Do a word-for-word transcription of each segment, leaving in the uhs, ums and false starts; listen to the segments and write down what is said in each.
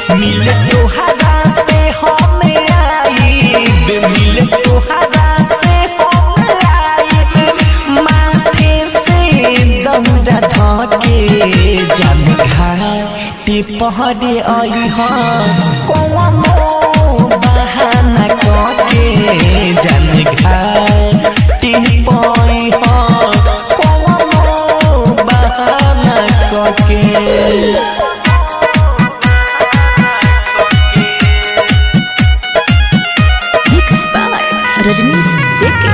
मिले तोहरा से हम आइब मिले तोहरा से हम आइब माथे से दौड़ा धके जान घाटी पहरे आई कौनो बहाना कके जान घाटी पई कौनो बहाना कके रजनीश जेके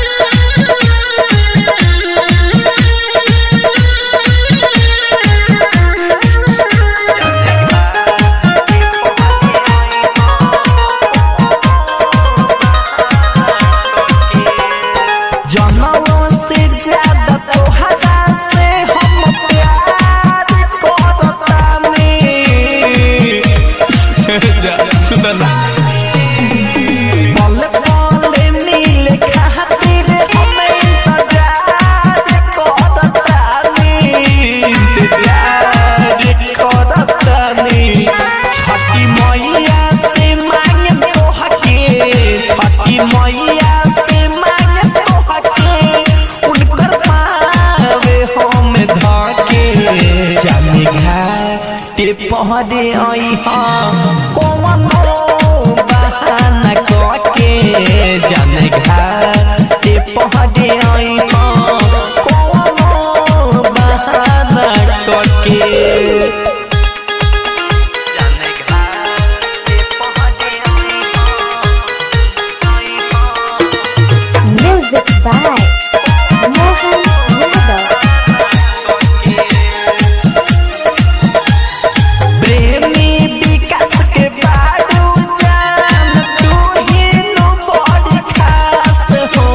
जनों से ज्यादा तोहरा से हम प्यार करतानी जा सुनना पल पल मिले खातिर हम इंतजार करतानी इंतजार करतानी छठी मैया से मांग तोहके छठी मैया से मांग तोहके उनकर पावे हम धके जाने घाटे पहरे आई कौनो बहाना कके जाने घाटे पहरे आई कौनो बहाना कके म्यूजिक बाय मोहन यादव प्रेमी विकास के बाडू जान तू ही नो बड़ी खास हो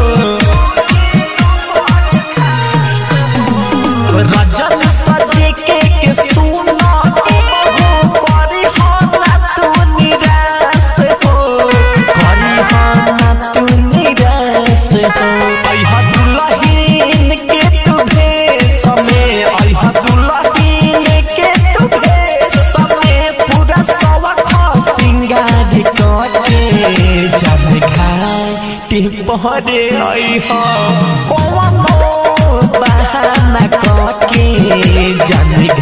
रजन सजे के के सुनो बहु करी हो ना तू निराश हो करी हो ना तू निराश हो अइहा दुल्हन के तू भेष में अइहा दुल्हन के तू भेष में पूरा सवख सिंगार करके जाने घाटे पहरे अइहा कौनो बहाना करके जाने